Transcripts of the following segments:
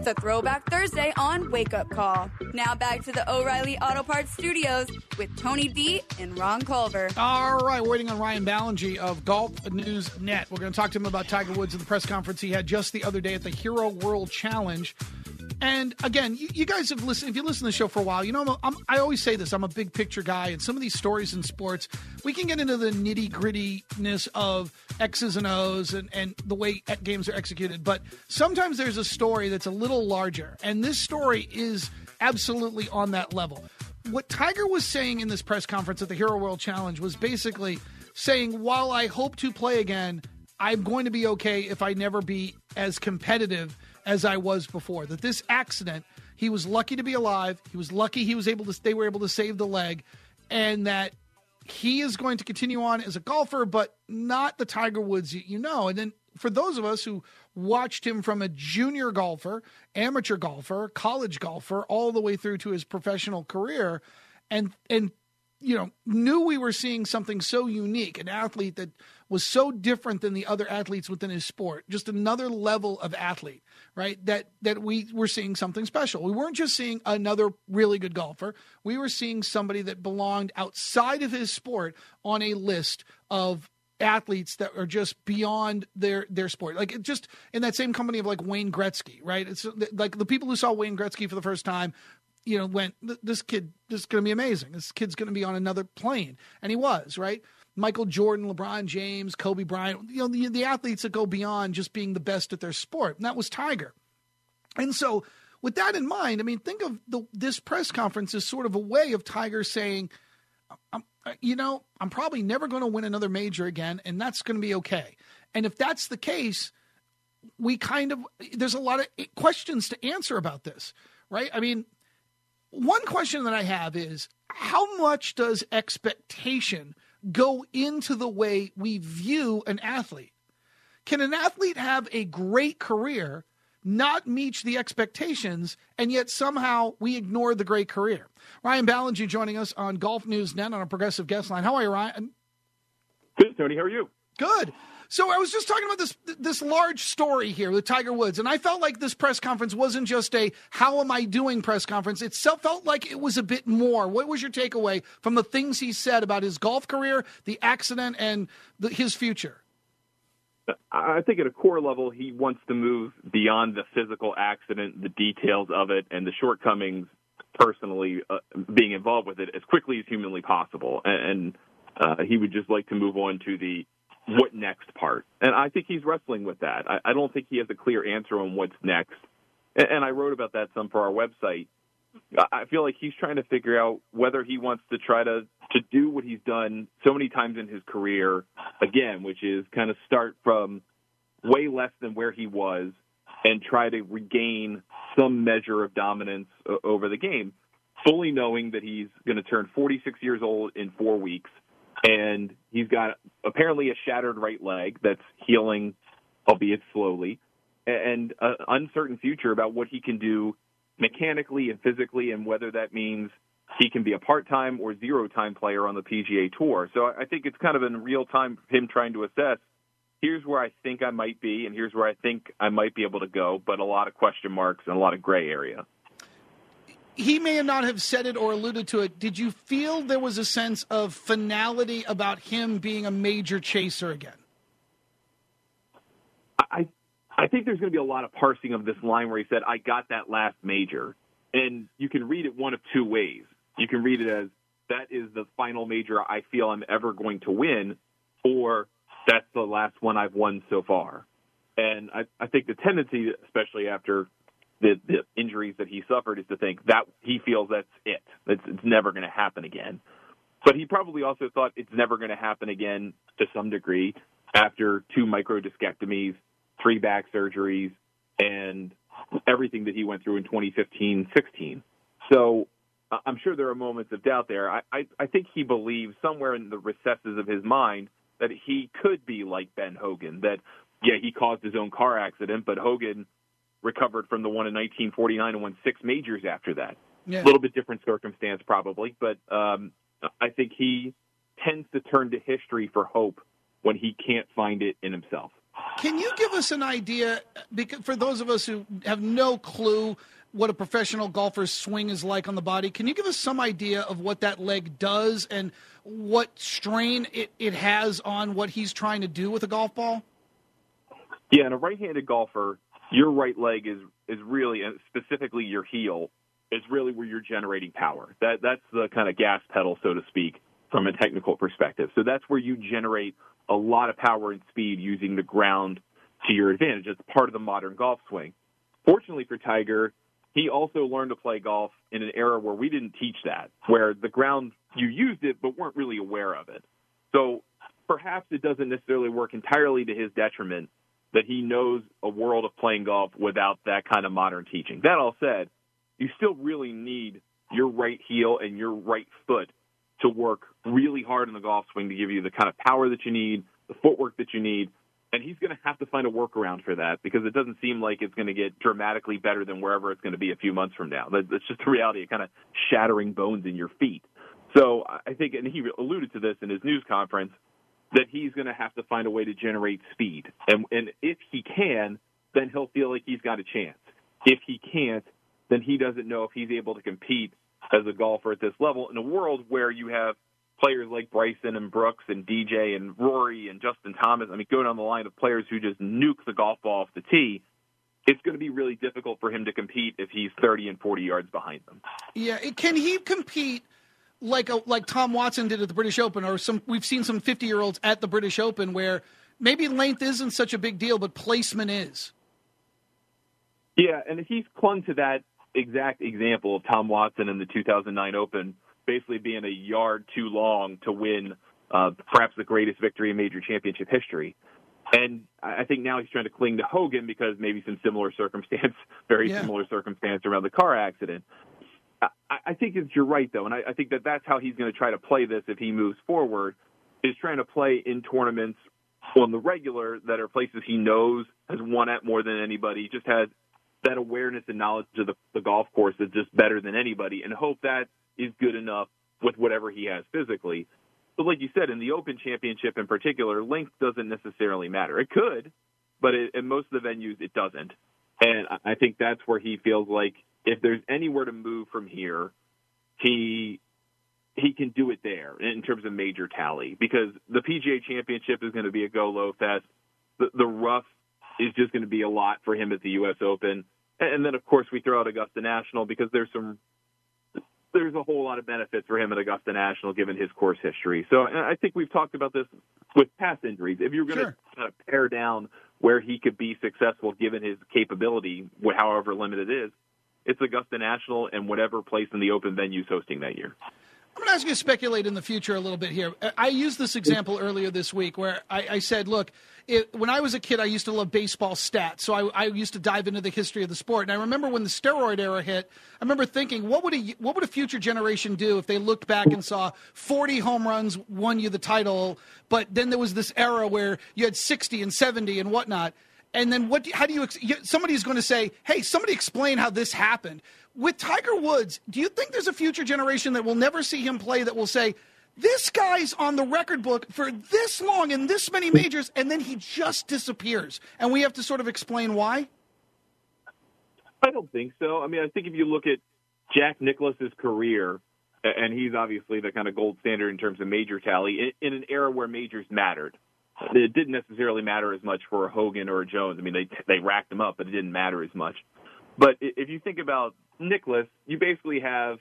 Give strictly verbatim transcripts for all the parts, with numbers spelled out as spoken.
It's a Throwback Thursday on Wake Up Call. Now back to the O'Reilly Auto Parts Studios with Tony D and Ron Culver. All right, we're waiting on Ryan Ballingy of Golf News Net. We're going to talk to him about Tiger Woods at the press conference he had just the other day at the Hero World Challenge. And again, you, you guys have listened, if you listen to the show for a while, you know, I'm, a, I'm, I always say this, I'm a big picture guy, and some of these stories in sports, we can get into the nitty grittiness of X's and O's and, and the way games are executed. But sometimes there's a story that's a little larger, and this story is absolutely on that level. What Tiger was saying in this press conference at the Hero World Challenge was basically saying, while I hope to play again, I'm going to be okay if I never be as competitive as I was before. That this accident, he was lucky to be alive. He was lucky he was able to, they were able to save the leg, and that he is going to continue on as a golfer, but not the Tiger Woods you know. And then for those of us who watched him from a junior golfer, amateur golfer, college golfer, all the way through to his professional career, and and you know, knew we were seeing something so unique, an athlete that was so different than the other athletes within his sport, just another level of athlete, right? That that we were seeing something special. We weren't just seeing another really good golfer. We were seeing somebody that belonged outside of his sport on a list of athletes that are just beyond their their sport. Like it just in that same company of like Wayne Gretzky, right? It's like the people who saw Wayne Gretzky for the first time, you know, went, this kid, this is going to be amazing. This kid's going to be on another plane. And he was, right? Michael Jordan, LeBron James, Kobe Bryant, you know, the, the athletes that go beyond just being the best at their sport. And that was Tiger. And so with that in mind, I mean, think of the, this press conference as sort of a way of Tiger saying, I'm, you know, I'm probably never going to win another major again, and that's going to be okay. And if that's the case, we kind of, there's a lot of questions to answer about this, right? I mean, one question that I have is, how much does expectation go into the way we view an athlete? Can an athlete have a great career, not meet the expectations, and yet somehow we ignore the great career? Ryan Ballingy joining us on Golf News Net on a Progressive Guest Line. How are you, Ryan? Good, Tony. How are you? Good. So I was just talking about this this large story here with Tiger Woods, and I felt like this press conference wasn't just a how am I doing press conference. It felt like it was a bit more. What was your takeaway from the things he said about his golf career, the accident, and the, his future? I think at a core level, he wants to move beyond the physical accident, the details of it, and the shortcomings personally uh, being involved with it as quickly as humanly possible. And uh, he would just like to move on to the what next part. And I think he's wrestling with that. I, I don't think he has a clear answer on what's next. And, and I wrote about that some for our website. I feel like he's trying to figure out whether he wants to try to, to do what he's done so many times in his career again, which is kind of start from way less than where he was and try to regain some measure of dominance uh, over the game, fully knowing that he's going to turn forty-six years old in four weeks. And he's got apparently a shattered right leg that's healing, albeit slowly, and an uncertain future about what he can do mechanically and physically, and whether that means he can be a part-time or zero-time player on the P G A Tour. So I think it's kind of in real time him trying to assess, here's where I think I might be, and here's where I think I might be able to go, but a lot of question marks and a lot of gray area. He may not have said it or alluded to it. Did you feel there was a sense of finality about him being a major chaser again? I I think there's going to be a lot of parsing of this line where he said, I got that last major. And you can read it one of two ways. You can read it as, that is the final major I feel I'm ever going to win, or that's the last one I've won so far. And I, I think the tendency, especially after The, the injuries that he suffered, is to think that he feels that's it. It's, it's never going to happen again. But he probably also thought it's never going to happen again to some degree after two microdiscectomies, three back surgeries, and everything that he went through in twenty fifteen sixteen. So uh, I'm sure there are moments of doubt there. I, I, I think he believes somewhere in the recesses of his mind that he could be like Ben Hogan, that, yeah, he caused his own car accident, but Hogan recovered from the one in nineteen forty-nine and won six majors after that. Yeah. A little bit different circumstance probably, but um, I think he tends to turn to history for hope when he can't find it in himself. Can you give us an idea, because for those of us who have no clue what a professional golfer's swing is like on the body, can you give us some idea of what that leg does and what strain it, it has on what he's trying to do with a golf ball? Yeah, in a right-handed golfer, your right leg is, is really, and specifically your heel, is really where you're generating power. That That's the kind of gas pedal, so to speak, from a technical perspective. So that's where you generate a lot of power and speed using the ground to your advantage. It's part of the modern golf swing. Fortunately for Tiger, he also learned to play golf in an era where we didn't teach that, where the ground, you used it but weren't really aware of it. So perhaps it doesn't necessarily work entirely to his detriment that he knows a world of playing golf without that kind of modern teaching. That all said, you still really need your right heel and your right foot to work really hard in the golf swing to give you the kind of power that you need, the footwork that you need. And he's going to have to find a workaround for that because it doesn't seem like it's going to get dramatically better than wherever it's going to be a few months from now. That's just the reality of kind of shattering bones in your feet. So I think, and he alluded to this in his news conference, that he's going to have to find a way to generate speed. And, and if he can, then he'll feel like he's got a chance. If he can't, then he doesn't know if he's able to compete as a golfer at this level in a world where you have players like Bryson and Brooks and D J and Rory and Justin Thomas. I mean, go down the line of players who just nuke the golf ball off the tee. It's going to be really difficult for him to compete if he's thirty and forty yards behind them. Yeah, can he compete like a, like Tom Watson did at the British Open, or some we've seen some fifty-year-olds at the British Open where maybe length isn't such a big deal, but placement is? Yeah, and if he's clung to that exact example of Tom Watson in the two thousand nine Open, basically being a yard too long to win uh, perhaps the greatest victory in major championship history. And I think now he's trying to cling to Hogan because maybe some similar circumstance, very yeah. similar circumstance around the car accident. I, I think it's, you're right, though, and I, I think that that's how he's going to try to play this if he moves forward, is trying to play in tournaments on the regular that are places he knows, has won at more than anybody, just has that awareness and knowledge of the, the golf course is just better than anybody, and hope that is good enough with whatever he has physically. But like you said, in the Open Championship in particular, length doesn't necessarily matter. It could, but it, in most of the venues it doesn't. And I think that's where he feels like if there's anywhere to move from here, he he can do it there in terms of major tally, because the P G A Championship is going to be a go low fest. The, the rough is just going to be a lot for him at the U S Open. And then, of course, we throw out Augusta National because there's some there's a whole lot of benefits for him at Augusta National given his course history. So I think we've talked about this with past injuries. If you're going sure. to kind of pare down where he could be successful given his capability, however limited it is, it's Augusta National and whatever place in the Open venues hosting that year. I'm going to ask you to speculate in the future a little bit here. I used this example earlier this week where I, I said, look, it, when I was a kid, I used to love baseball stats. So I, I used to dive into the history of the sport. And I remember when the steroid era hit, I remember thinking, what would a, what would a future generation do if they looked back and saw forty home runs won you the title, but then there was this era where you had sixty and seventy and whatnot. And then what? Do, how do you – somebody's going to say, hey, somebody explain how this happened. With Tiger Woods, do you think there's a future generation that will never see him play that will say, this guy's on the record book for this long and this many majors, and then he just disappears, and we have to sort of explain why? I don't think so. I mean, I think if you look at Jack Nicklaus's career, and he's obviously the kind of gold standard in terms of major tally, in an era where majors mattered. It didn't necessarily matter as much for a Hogan or a Jones. I mean, they they racked them up, but it didn't matter as much. But if you think about Nicklaus, you basically have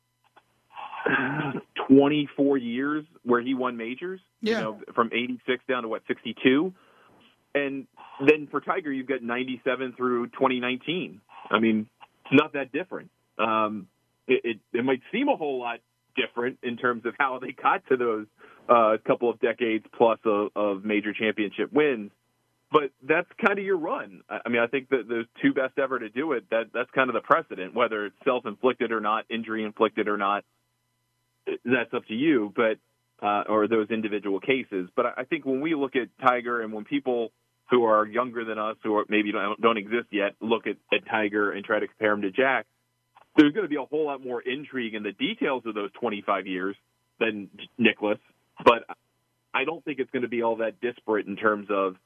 twenty-four years where he won majors, yeah. you know, from eighty-six down to, what, sixty-two? And then for Tiger, you've got ninety-seven through twenty nineteen. I mean, it's not that different. Um, it, it, it might seem a whole lot different in terms of how they got to those uh, couple of decades plus of, of major championship wins. But that's kind of your run. I mean, I think that the two best ever to do it, that that's kind of the precedent, whether it's self-inflicted or not, injury-inflicted or not, that's up to you, but uh, or those individual cases. But I think when we look at Tiger and when people who are younger than us, who are maybe don't, don't exist yet, look at, at Tiger and try to compare him to Jack, there's going to be a whole lot more intrigue in the details of those twenty-five years than Nicklaus. But I don't think it's going to be all that disparate in terms of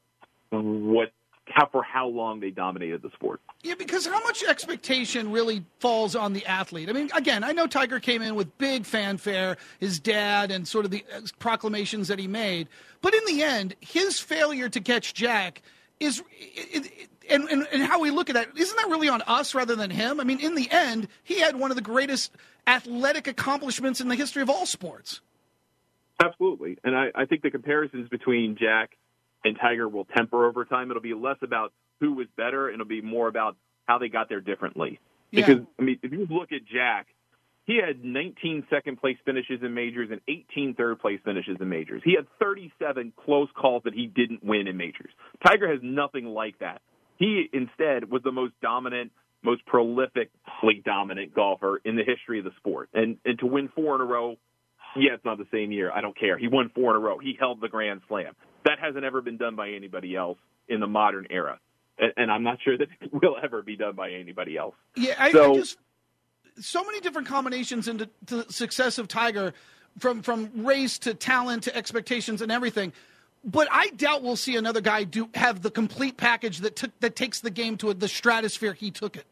what how for how long they dominated the sport. Yeah, because how much expectation really falls on the athlete? I mean, again, I know Tiger came in with big fanfare, his dad, and sort of the proclamations that he made. But in the end, his failure to catch Jack is it, it, and, and, and how we look at that, isn't that really on us rather than him? I mean, in the end, he had one of the greatest athletic accomplishments in the history of all sports. Absolutely. And I, I think the comparisons between Jack and Tiger will temper over time. It'll be less about who was better, and it'll be more about how they got there differently. Yeah. Because, I mean, if you look at Jack, he had nineteen second-place finishes in majors and eighteen third-place finishes in majors. He had thirty-seven close calls that he didn't win in majors. Tiger has nothing like that. He, instead, was the most dominant, most prolifically dominant golfer in the history of the sport. And, and to win four in a row, yeah, it's not the same year. I don't care. He won four in a row. He held the Grand Slam. That hasn't ever been done by anybody else in the modern era. And, and I'm not sure that it will ever be done by anybody else. Yeah, I, so, I just so many different combinations into the success of Tiger, from, from race to talent to expectations and everything. But I doubt we'll see another guy do have the complete package that took that takes the game to the stratosphere he took it.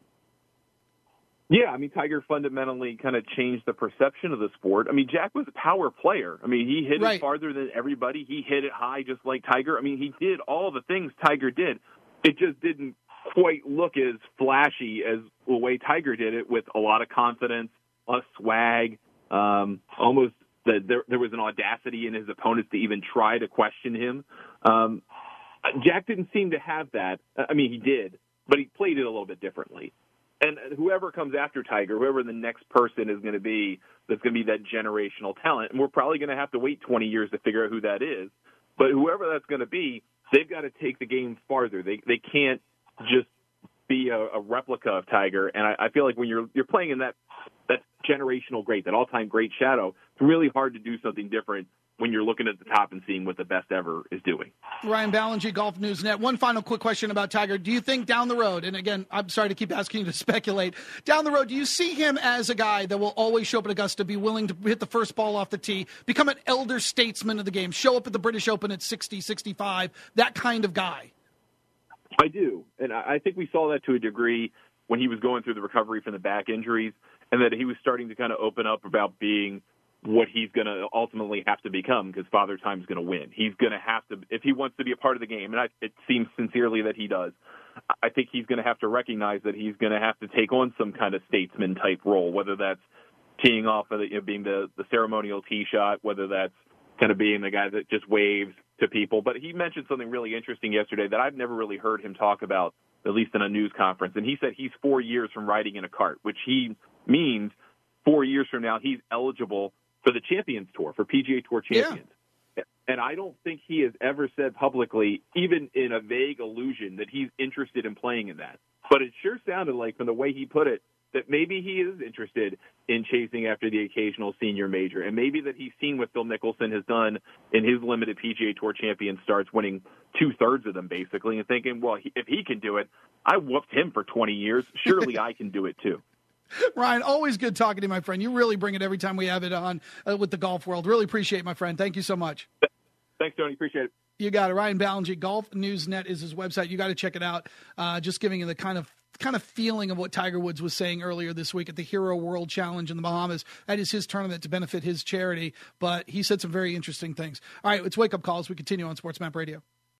Yeah, I mean, Tiger fundamentally kind of changed the perception of the sport. I mean, Jack was a power player. I mean, he hit right. it farther than everybody. He hit it high just like Tiger. I mean, he did all the things Tiger did. It just didn't quite look as flashy as the way Tiger did it, with a lot of confidence, a swag, um, almost that there, there was an audacity in his opponents to even try to question him. Um, Jack didn't seem to have that. I mean, he did, but he played it a little bit differently. And whoever comes after Tiger, whoever the next person is going to be, that's going to be that generational talent, and we're probably going to have to wait twenty years to figure out who that is. But whoever that's going to be, they've got to take the game farther. They they can't just be a, a replica of Tiger. And I, I feel like when you're you're playing in that that generational great, that all-time great shadow, it's really hard to do something different when you're looking at the top and seeing what the best ever is doing. Ryan Ballengee, Golf News Net. One final quick question about Tiger. Do you think down the road, and again, I'm sorry to keep asking you to speculate, down the road, do you see him as a guy that will always show up at Augusta, be willing to hit the first ball off the tee, become an elder statesman of the game, show up at the British Open at sixty, sixty-five, that kind of guy? I do. And I think we saw that to a degree when he was going through the recovery from the back injuries, and that he was starting to kind of open up about being what he's going to ultimately have to become, because Father Time's going to win. He's going to have to, if he wants to be a part of the game, and I, it seems sincerely that he does, I think he's going to have to recognize that he's going to have to take on some kind of statesman-type role, whether that's teeing off, of the, you know, being the, the ceremonial tee shot, whether that's kind of being the guy that just waves to people. But he mentioned something really interesting yesterday that I've never really heard him talk about, at least in a news conference, and he said he's four years from riding in a cart, which he means four years from now he's eligible for the Champions Tour, for P G A Tour champions. Yeah. And I don't think he has ever said publicly, even in a vague allusion, that he's interested in playing in that. But it sure sounded like, from the way he put it, that maybe he is interested in chasing after the occasional senior major, and maybe that he's seen what Phil Mickelson has done in his limited P G A Tour champion starts, winning two-thirds of them, basically, and thinking, well, if he can do it, I whooped him for twenty years. Surely I can do it, too. Ryan, always good talking to you, my friend. You really bring it every time we have it on uh, with the Golf World. Really appreciate it, my friend. Thank you so much. Thanks, Tony. Appreciate it. You got it. Ryan Ballengee, Golf News Net is his website. You got to check it out. Uh, just giving you the kind of kind of feeling of what Tiger Woods was saying earlier this week at the Hero World Challenge in the Bahamas. That is his tournament to benefit his charity, but he said some very interesting things. All right, it's Wake Up Calls. We continue on Sports Map Radio.